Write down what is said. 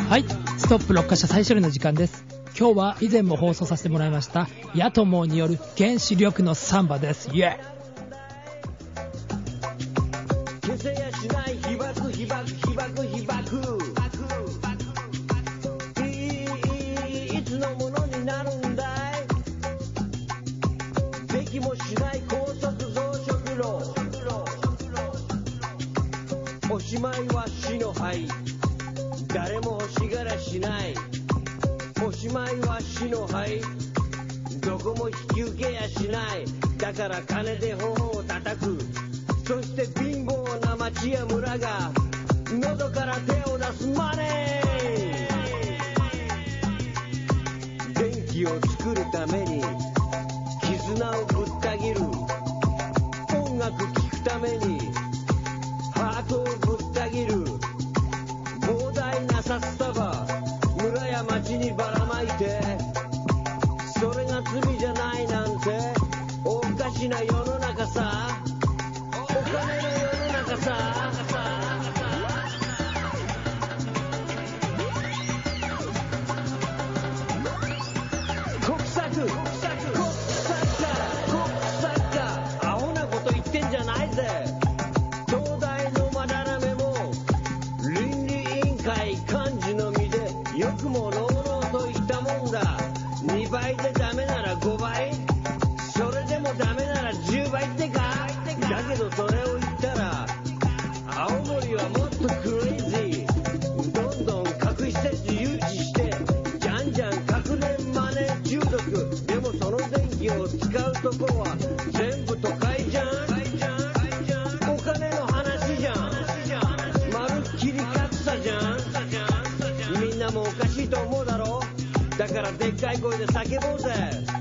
はい、ストップ六ヶ所再処理の時間です。今日は以前も放送させてもらいましたヤトモによる原子力のサンバです。イエー。 消せやしない被爆被爆被爆被爆、いつのものになるんだい。できもしない高速増殖炉、おしまいは死の灰。誰も欲しがらしない。おしまいは死の灰。どこも引き受けやしない。だから金で頬を叩く。そして貧乏な町や村が喉から手を出すマネー。電気を作るために絆をぶった切る。音楽聴くためにハートをぶった切る。膨大な札束村や町にばらまいて、それが罪じゃないなんておかしな世の中さ。お金の世の中さ。国策アホなこと言ってんじゃないぜ。東大のまだらめも倫理委員会幹事の身でよくも朗々と言ったもんだ。2倍でダメなら5倍、それでもダメなら10倍ってか。だけどそれを言ったら青森はもっとクレイジー。どんどん核施設誘致してじゃんじゃん核燃マネー中毒。でもその電気を使うとこは全部都会じゃん。お金の話じゃん。まるっきり格差じゃん。みんなもおかしいと思うだろ。だからでっかい声で叫ぼうぜ。